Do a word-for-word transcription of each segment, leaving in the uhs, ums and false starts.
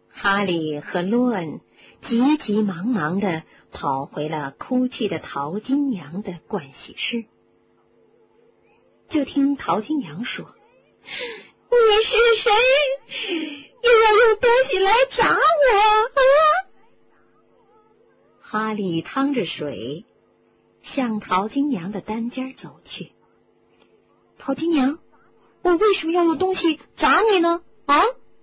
哈利和罗恩急急忙忙地跑回了哭泣的淘金娘的盥洗室。就听淘金娘说：“ 你是谁？又要用东西来砸我啊！” 哈利趟着水向淘金娘的单间走去。 淘金娘，我为什么要用东西砸你呢？啊！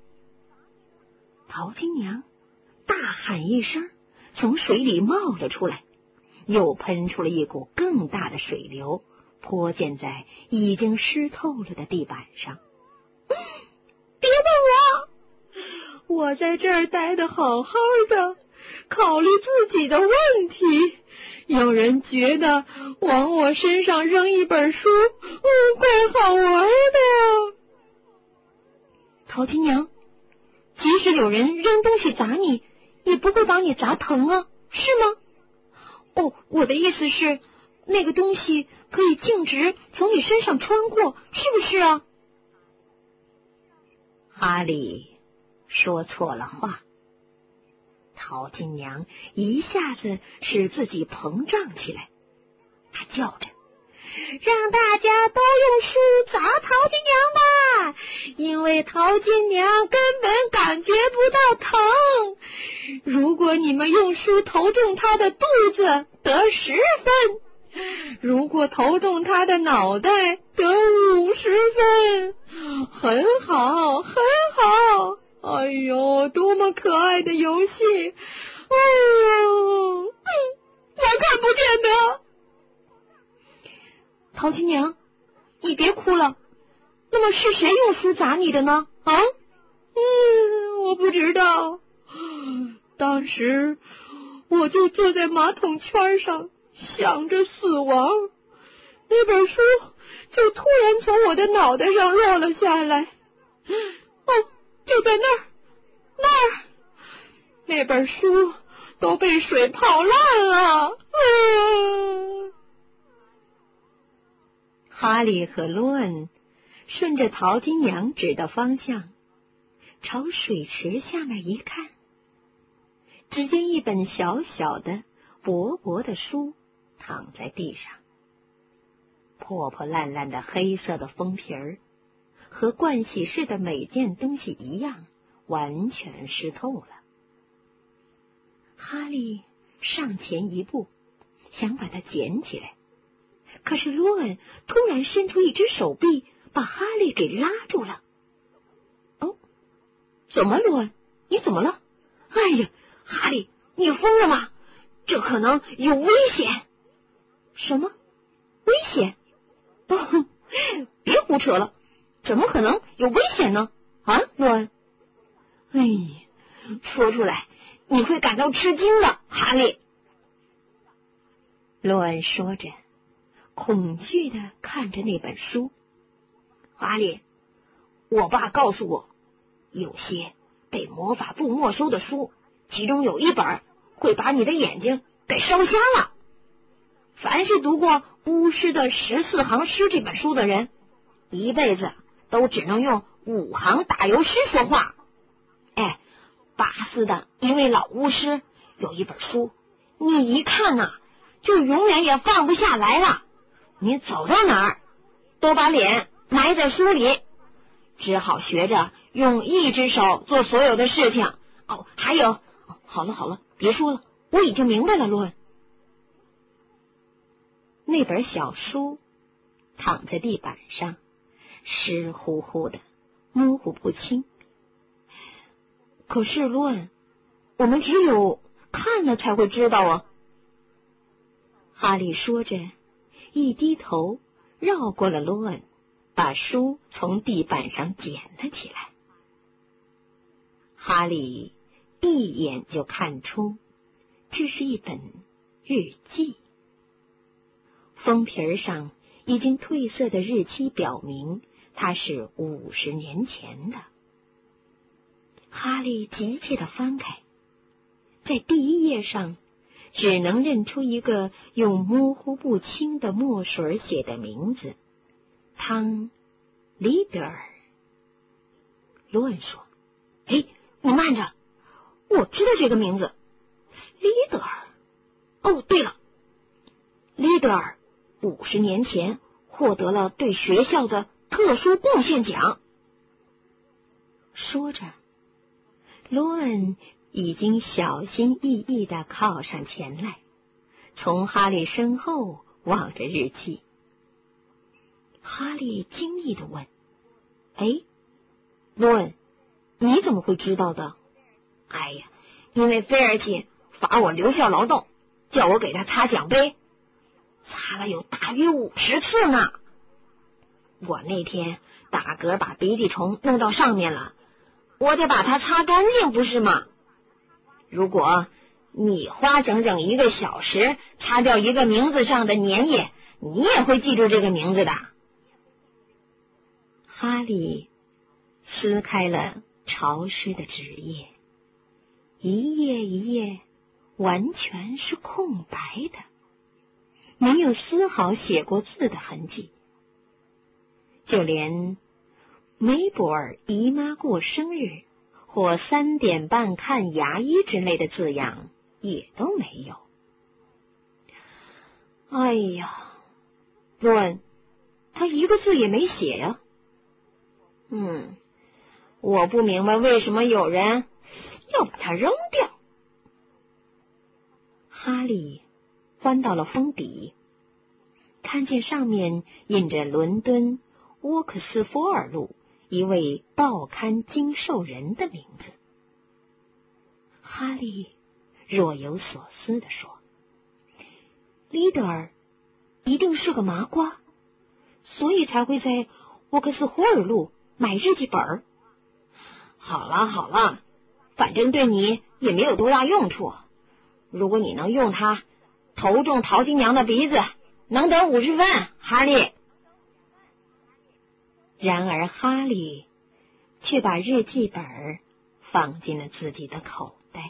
淘金娘大喊一声，从水里冒了出来，又喷出了一股更大的水流，泼溅在已经湿透了的地板上。 别碰我！我在这儿待得好好的，考虑自己的问题。有人觉得往我身上扔一本书，嗯，怪好玩的。 淘金娘，即使有人扔东西砸你，也不会把你砸疼啊，是吗？ 哦，我的意思是，那个东西可以径直从你身上穿过，是不是啊？ 哈利说错了话。淘金娘一下子使自己膨胀起来，她叫着：“ 让大家都用书砸淘金娘吧，因为淘金娘根本感觉不到疼。如果你们用书投中她的肚子，得十分；如果投中她的脑袋，得五十分。很好，很好。哎呦，多么可爱的游戏！哎呦，嗯，我看不见的。”淘金娘，你别哭了。那么是谁用书砸你的呢？啊？嗯，我不知道。当时我就坐在马桶圈上，想着死亡，那本书就突然从我的脑袋上落了下来。哦，就在那儿，那儿，那本书都被水泡烂了。嗯。 哈利和罗恩顺着淘金娘指的方向，朝水池下面一看，只见一本小小的、薄薄的书躺在地上，破破烂烂的黑色的封皮儿，和盥洗室的每件东西一样，完全湿透了。哈利上前一步，想把它捡起来，可是罗恩突然伸出一只手臂，把哈利给拉住了。哦，怎么，罗恩？你怎么了？ 哎呀，哈利，你疯了吗？这可能有危险。 什么危险？ 哦，别胡扯了，怎么可能有危险呢？啊，罗恩？哎呀，说出来你会感到吃惊的，哈利。 罗恩说着，恐惧地看着那本书。 哈利，我爸告诉我，有些被魔法部没收的书，其中有一本会把你的眼睛给烧瞎了。凡是读过《巫师的十四行诗》这本书的人，一辈子都只能用五行打油诗说话。哎，巴斯的一位老巫师有一本书，你一看呐、啊，就永远也放不下来了。你走到哪儿，都把脸埋在书里，只好学着用一只手做所有的事情。哦，还有，哦、好了好了，别说了，我已经明白了，罗恩。 那本小书躺在地板上，湿乎乎的，模糊不清。 可是罗恩，我们只有看了才会知道啊。 哈利说着，一低头绕过了罗恩，把书从地板上捡了起来。哈利一眼就看出这是一本日记，封皮上已经褪色的日期表明它是五十年前的。哈利急切地翻开，在第一页上只能认出一个用模糊不清的墨水写的名字，汤里德尔。 罗恩说：“哎，你慢着， 我知道这个名字，利德尔。哦，对了，利德尔五十年前获得了对学校的特殊贡献奖。 说着，罗恩已经小心翼翼地靠上前来，从哈利身后望着日记。哈利惊异地问：“哎， 罗恩，你怎么会知道的？”“哎呀，因为菲尔奇罚我留校劳动，叫我给他擦奖杯，擦了有大约五十次呢。我那天打嗝把鼻涕虫弄到上面了，我得把它擦干净，不是吗？如果你花整整一个小时擦掉一个名字上的粘液，你也会记住这个名字的。” 哈利撕开了潮湿的纸页，一页一页完全是空白的，没有丝毫写过字的痕迹，就连梅博尔姨妈过生日或三点半看牙医之类的字样也都没有。 哎呀，罗恩，他一个字也没写呀。嗯，我不明白为什么有人要把它扔掉。 哈利翻到了封底，看见上面印着伦敦沃克斯福尔路一位报刊经授人的名字。哈利若有所思地说：“利德尔一定是个麻瓜，所以才会在沃克斯福尔路买日记本。 好了好了，反正对你也没有多大用处。如果你能用它投中淘金娘的鼻子，能得五十分，哈利。” 然而哈利却把日记本放进了自己的口袋。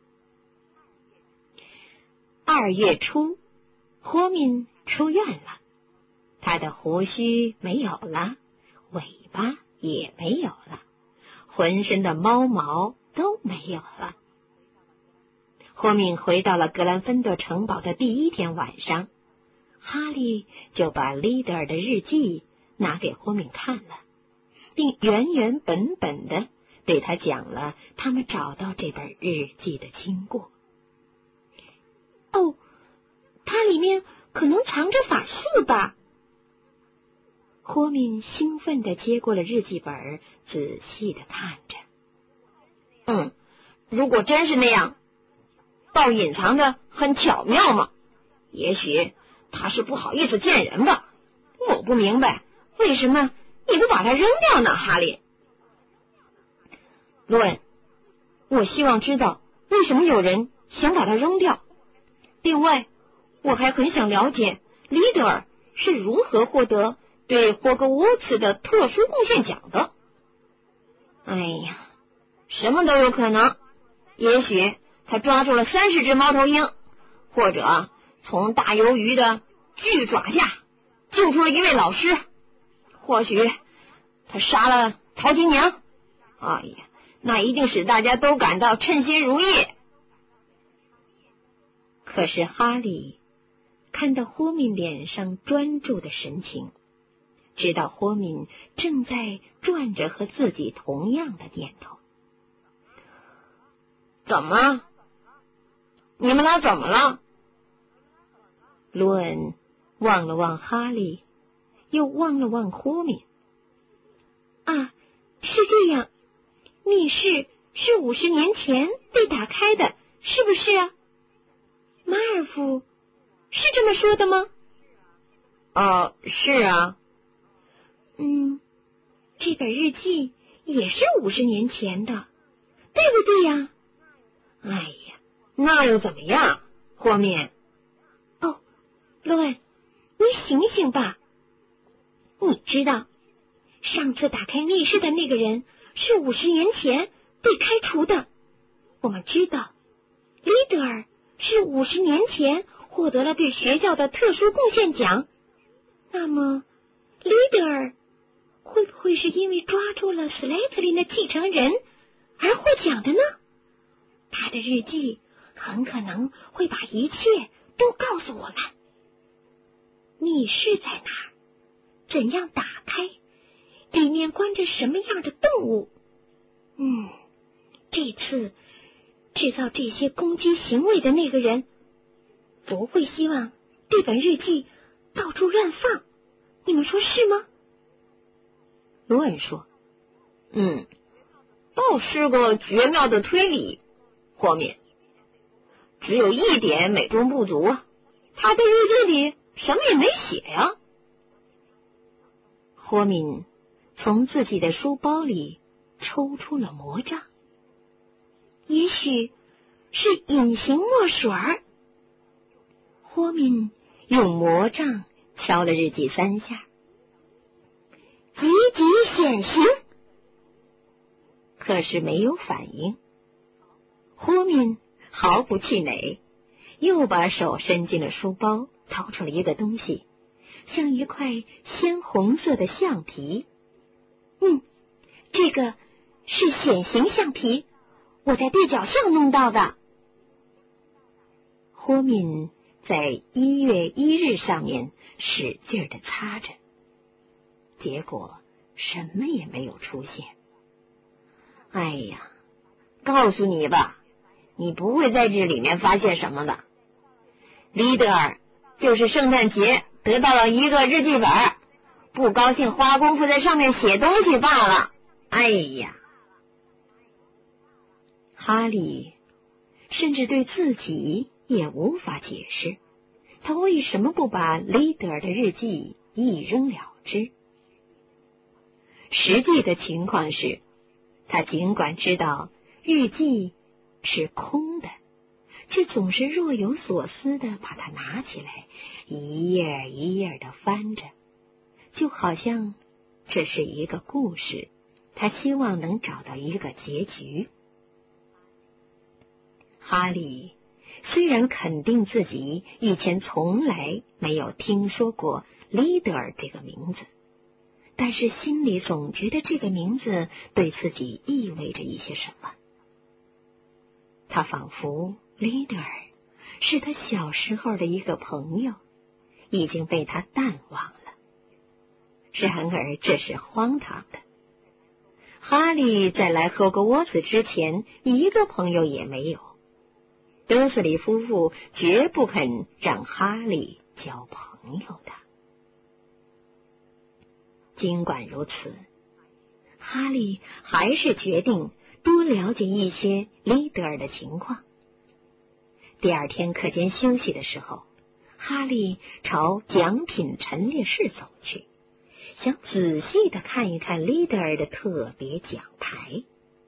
二月初，霍敏出院了，他的胡须没有了，尾巴也没有了，浑身的猫毛都没有了。霍敏回到了格兰芬多城堡的第一天晚上，哈利就把利德尔的日记拿给霍敏看了，并原原本本的对他讲了他们找到这本日记的经过。 哦，它里面可能藏着法术吧？ 霍敏兴奋地接过了日记本，仔细地看着。 嗯，如果真是那样，倒隐藏的很巧妙嘛。也许他是不好意思见人吧。我不明白为什么你不把它扔掉呢，哈利。罗恩，我希望知道为什么有人想把它扔掉。另外，我还很想了解利德尔是如何获得对霍格沃茨的特殊贡献奖的。哎呀，什么都有可能。也许他抓住了三十只猫头鹰，或者从大鱿鱼的巨爪下救出了一位老师，或许他杀了淘金娘。哎呀，那一定使大家都感到称心如意。 可是哈利看到霍敏脸上专注的神情，知道霍敏正在转着和自己同样的念头。 怎么？你们俩怎么了？ 罗恩望了望哈利，又望了望霍敏。 啊，是这样，密室是五十年前被打开的，是不是啊？马尔福是这么说的吗？ 哦，是啊。 嗯，这本日记也是五十年前的，对不对呀？ 哎呀，那又怎么样，霍敏？ 哦，罗恩，你醒醒吧。你知道，上次打开密室的那个人是五十年前被开除的。我们知道，利德尔是五十年前获得了对学校的特殊贡献奖。那么，利德尔会不会是因为抓住了斯莱特林的继承人而获奖的呢？ 的日记很可能会把一切都告诉我们。密室在哪儿？怎样打开？里面关着什么样的动物？嗯，这次制造这些攻击行为的那个人不会希望这本日记到处乱放，你们说是吗？ 罗恩说：嗯，倒是个绝妙的推理。霍敏，只有一点美中不足啊，他的日记里什么也没写呀。 霍敏从自己的书包里抽出了魔杖，也许是隐形墨水儿。霍敏用魔杖敲了日记三下，急急显形，可是没有反应。霍敏毫不气馁，又把手伸进了书包，掏出了一个东西，像一块鲜红色的橡皮。嗯，这个是显形橡皮，我在地脚巷弄到的。霍敏在一月一日上面使劲的擦着，结果什么也没有出现。 哎呀，告诉你吧，你不会在这里面发现什么的。李德尔就是圣诞节得到了一个日记本，不高兴花功夫在上面写东西罢了。哎呀， 哈利甚至对自己也无法解释，他为什么不把李德尔的日记一扔了之。实际的情况是，他尽管知道日记是空的，却总是若有所思的把它拿起来，一页一页的翻着，就好像这是一个故事，他希望能找到一个结局。哈利虽然肯定自己以前从来没有听说过利德尔这个名字，但是心里总觉得这个名字对自己意味着一些什么。他仿佛利德尔是他小时候的一个朋友，已经被他淡忘了。然而这是荒唐的。哈利在来霍格沃茨之前一个朋友也没有，德斯里夫妇绝不肯让哈利交朋友的。尽管如此，哈利还是决定多了解一些利德尔的情况。第二天课间休息的时候，哈利朝奖品陈列室走去，想仔细的看一看利德尔的特别奖牌。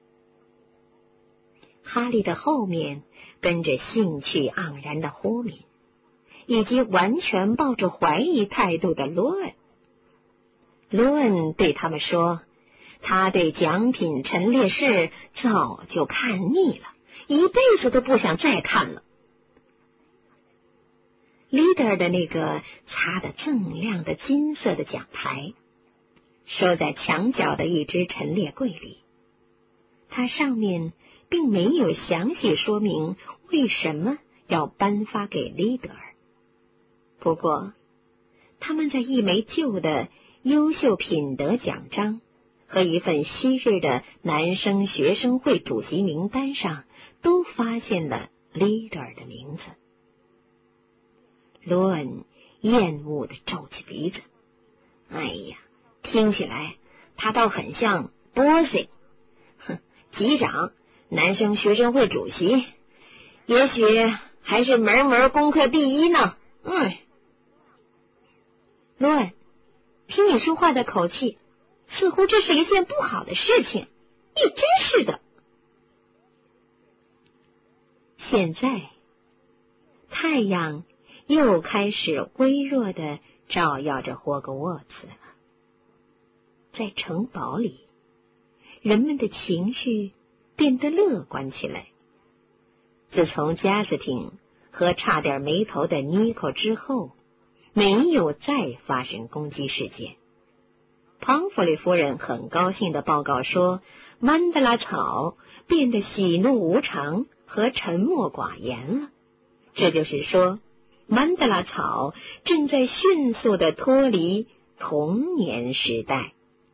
哈利的后面跟着兴趣盎然的霍敏，以及完全抱着怀疑态度的罗恩。罗恩对他们说，他对奖品陈列室早就看腻了，一辈子都不想再看了。利德尔的那个擦得锃亮的金色的奖牌收在墙角的一只陈列柜里，它上面并没有详细说明为什么要颁发给利德尔。不过他们在一枚旧的优秀品德奖章和一份昔日的男生学生会主席名单上都发现了利德尔的名字。罗恩厌恶地皱起鼻子，哎呀，听起来他倒很像波西，哼，级长，男生学生会主席，也许还是门门功课第一呢。嗯，罗恩，听你说话的口气，似乎这是一件不好的事情。你真是的。现在，太阳又开始微弱的照耀着霍格沃茨了。在城堡里，人们的情绪变得乐观起来。自从加斯汀和差点没头的尼寇之后，没有再发生攻击事件。庞弗里夫人很高兴地报告说，曼德拉草变得喜怒无常， 和沉默寡言了。这就是说，曼德拉草正在迅速地脱离童年时代。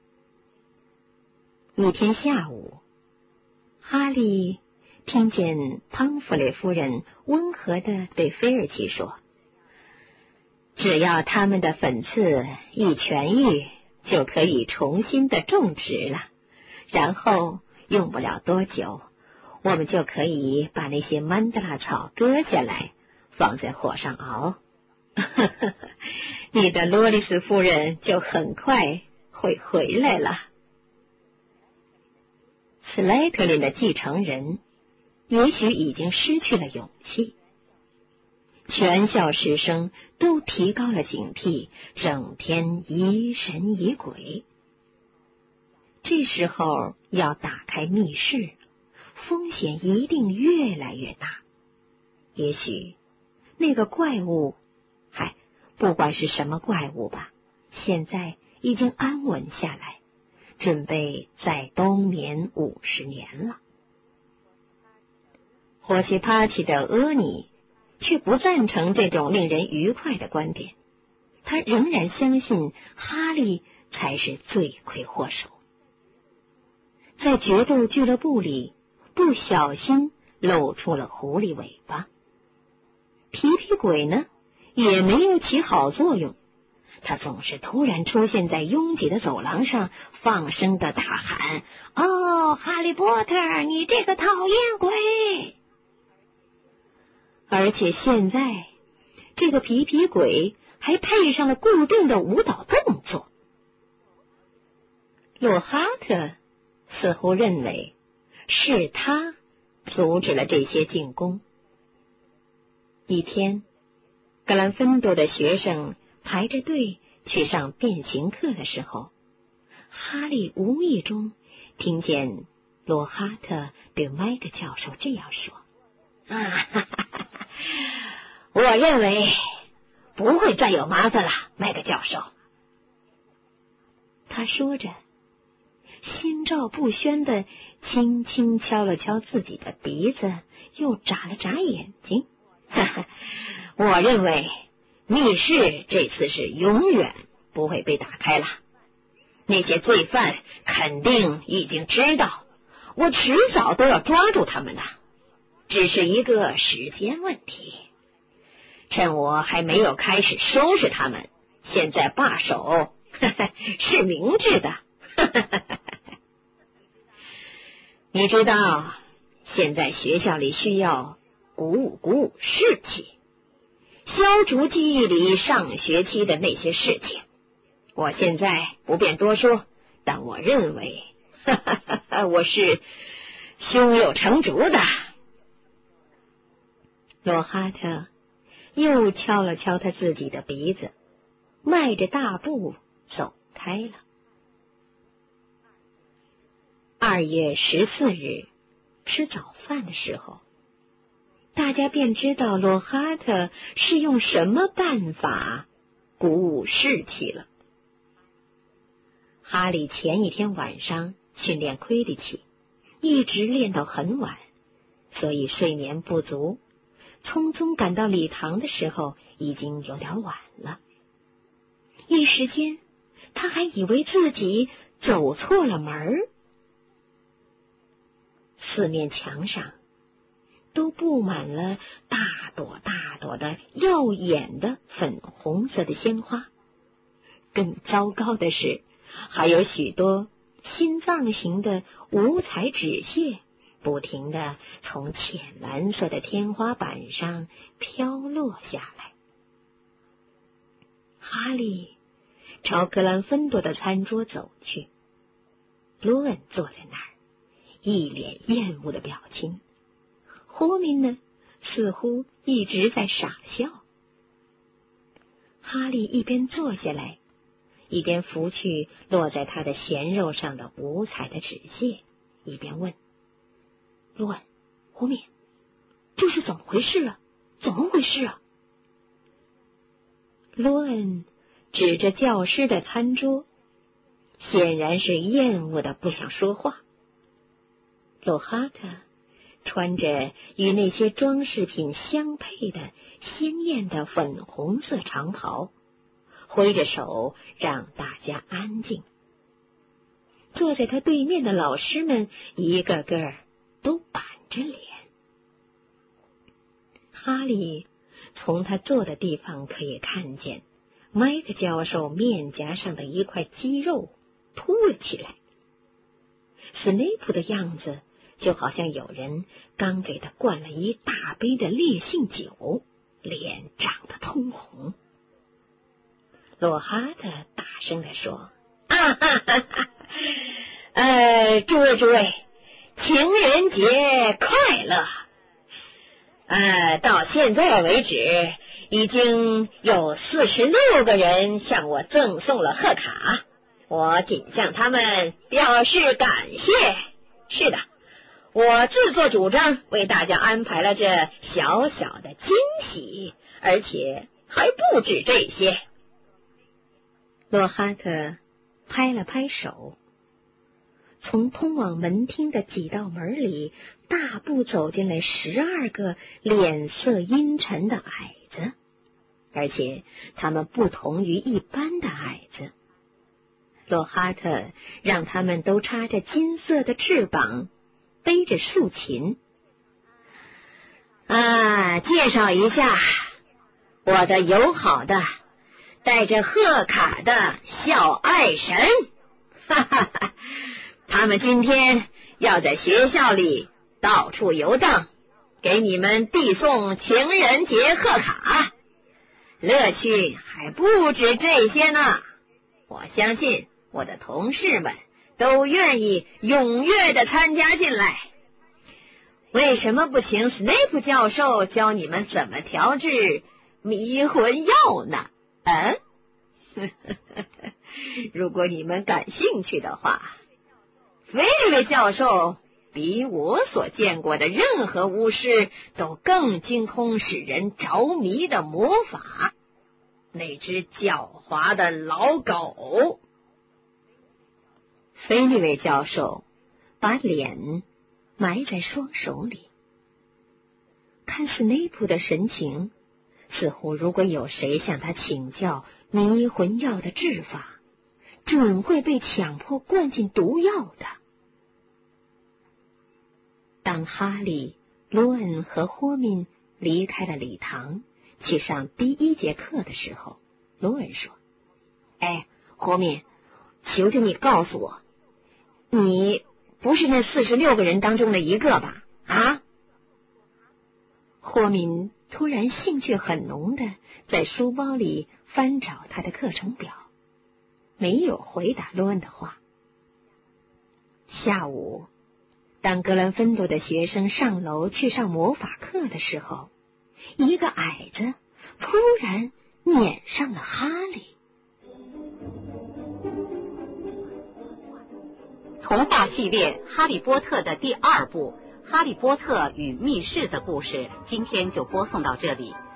一天下午，哈利听见汤弗雷夫人温和地对菲尔奇说：“只要他们的粉刺一痊愈，就可以重新的种植了。然后用不了多久，我们就可以把那些曼德拉草割下来，放在火上熬。你的罗丽斯夫人就很快会回来了。”斯莱特林的继承人也许已经失去了勇气，全校师生都提高了警惕，整天疑神疑鬼。这时候要打开密室，风险一定越来越大。也许那个怪物，嗨，不管是什么怪物吧，现在已经安稳下来，准备再冬眠五十年了。霍西帕奇的阿尼却不赞成这种令人愉快的观点，他仍然相信哈利才是罪魁祸首。在决斗俱乐部里，不小心露出了狐狸尾巴。皮皮鬼呢，也没有起好作用，他总是突然出现在拥挤的走廊上，放声的大喊：“哦，哈利波特，你这个讨厌鬼！”而且现在，这个皮皮鬼还配上了固定的舞蹈动作。洛哈特似乎认为是他阻止了这些进攻。一天，格兰芬多的学生排着队去上变形课的时候，哈利无意中听见罗哈特对麦克教授这样说：“啊，哈哈哈哈，我认为不会再有麻烦了，麦克教授。”他说着，心照不宣的轻轻敲了敲自己的鼻子，又眨了眨眼睛。哈哈，我认为密室这次是永远不会被打开了。那些罪犯肯定已经知道，我迟早都要抓住他们的，只是一个时间问题。趁我还没有开始收拾他们，现在罢手，呵呵，是明智的。呵呵呵呵，你知道，现在学校里需要鼓舞鼓舞士气，消除记忆里上学期的那些事情。我现在不便多说，但我认为，哈哈哈哈，我是胸有成竹的。罗哈特又敲了敲他自己的鼻子，迈着大步走开了。二月十四日吃早饭的时候，大家便知道罗哈特是用什么办法鼓舞士气了。哈利前一天晚上训练魁地奇，一直练到很晚，所以睡眠不足，匆匆赶到礼堂的时候已经有点晚了。一时间他还以为自己走错了门儿。四面墙上都布满了大朵大朵的耀眼的粉红色的鲜花，更糟糕的是，还有许多心脏形的五彩纸屑不停地从浅蓝色的天花板上飘落下来。哈利朝格兰芬多的餐桌走去，罗恩坐在那儿，一脸厌恶的表情。霍明呢，似乎一直在傻笑。哈利一边坐下来，一边拂去落在他的咸肉上的五彩的纸屑，一边问：“罗恩，霍明，这是怎么回事啊？怎么回事啊？”罗恩指着教师的餐桌，显然是厌恶的不想说话。洛哈特穿着与那些装饰品相配的鲜艳的粉红色长袍，挥着手让大家安静。坐在他对面的老师们一个个都板着脸。哈利从他坐的地方可以看见，麦克教授面颊上的一块肌肉凸了起来。斯内普的样子就好像有人刚给他灌了一大杯的烈性酒，脸长得通红。罗哈特大声地说：啊哈哈哈！呃，诸位诸位，情人节快乐！呃，到现在为止，已经有四十六个人向我赠送了贺卡，我谨向他们表示感谢。是的，我自作主张为大家安排了这小小的惊喜，而且还不止这些。洛哈特拍了拍手，从通往门厅的几道门里大步走进来十二个脸色阴沉的矮子，而且他们不同于一般的矮子。洛哈特让他们都插着金色的翅膀，背着竖琴。啊，介绍一下我的友好的带着贺卡的小爱神，哈哈哈！他们今天要在学校里到处游荡，给你们递送情人节贺卡，乐趣还不止这些呢。我相信我的同事们都愿意踊跃地参加进来。为什么不请斯内普教授教你们怎么调制迷魂药呢？嗯，如果你们感兴趣的话，菲利维教授比我所见过的任何巫师都更精通使人着迷的魔法。那只狡猾的老狗。菲利维教授把脸埋在双手里，看斯内普的神情，似乎如果有谁向他请教迷魂药的制法，准会被强迫灌进毒药的。当哈利、罗恩和霍敏离开了礼堂，去上第一节课的时候，罗恩说：哎，霍敏，求求你告诉我，你不是那四十六个人当中的一个吧？啊？霍敏突然兴趣很浓的在书包里翻找他的课程表，没有回答罗恩的话。下午，当格兰芬多的学生上楼去上魔法课的时候，一个矮子突然撵上了哈利。 童话系列《哈利波特》的第二部《哈利波特与密室》的故事，今天就播送到这里。